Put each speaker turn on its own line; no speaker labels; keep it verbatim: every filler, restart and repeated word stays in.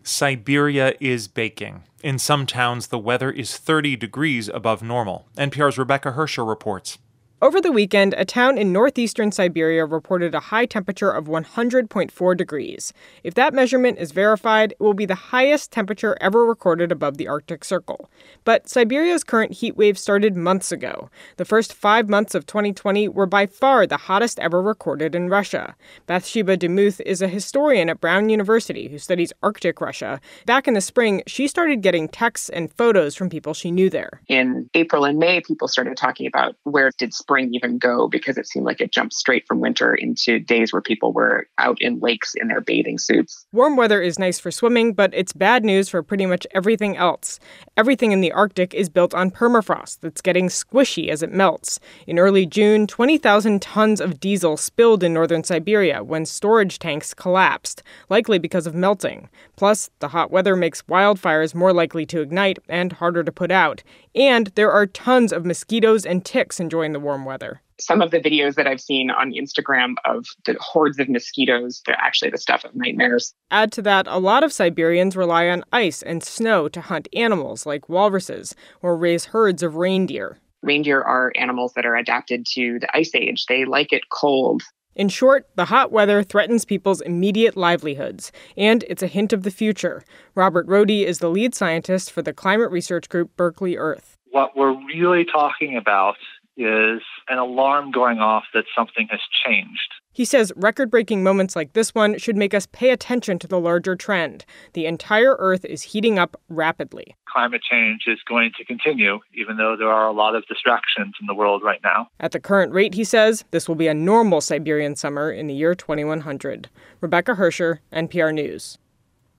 Siberia is baking. In some towns, the weather is thirty degrees above normal. N P R's Rebecca Hersher reports.
Over the weekend, a town in northeastern Siberia reported a high temperature of one hundred point four degrees. If that measurement is verified, it will be the highest temperature ever recorded above the Arctic Circle. But Siberia's current heat wave started months ago. The first five months of twenty twenty were by far the hottest ever recorded in Russia. Bathsheba Demuth is a historian at Brown University who studies Arctic Russia. Back in the spring, she started getting texts and photos from people she knew there.
In April and May, people started talking about where did spring even go, because it seemed like it jumped straight from winter into days where people were out in lakes in their bathing suits.
Warm weather is nice for swimming, but it's bad news for pretty much everything else. Everything in the Arctic is built on permafrost that's getting squishy as it melts. In early June, twenty thousand tons of diesel spilled in northern Siberia when storage tanks collapsed, likely because of melting. Plus, the hot weather makes wildfires more likely to ignite and harder to put out. And there are tons of mosquitoes and ticks enjoying the warm weather.
Some of the videos that I've seen on Instagram of the hordes of mosquitoes, they're actually the stuff of nightmares.
Add to that, a lot of Siberians rely on ice and snow to hunt animals like walruses or raise herds of reindeer.
Reindeer are animals that are adapted to the ice age. They like it cold.
In short, the hot weather threatens people's immediate livelihoods, and it's a hint of the future. Robert Rohde is the lead scientist for the climate research group Berkeley Earth.
What we're really talking about is an alarm going off that something has changed.
He says record-breaking moments like this one should make us pay attention to the larger trend. The entire Earth is heating up rapidly.
Climate change is going to continue, even though there are a lot of distractions in the world right now.
At the current rate, he says, this will be a normal Siberian summer in the year twenty-one hundred. Rebecca Hersher, N P R News.